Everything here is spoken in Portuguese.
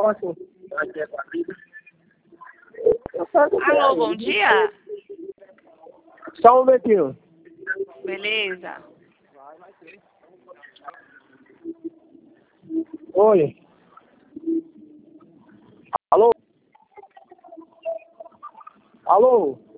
Alô, bom dia. Só um momentinho. Beleza. Oi. Alô? Alô?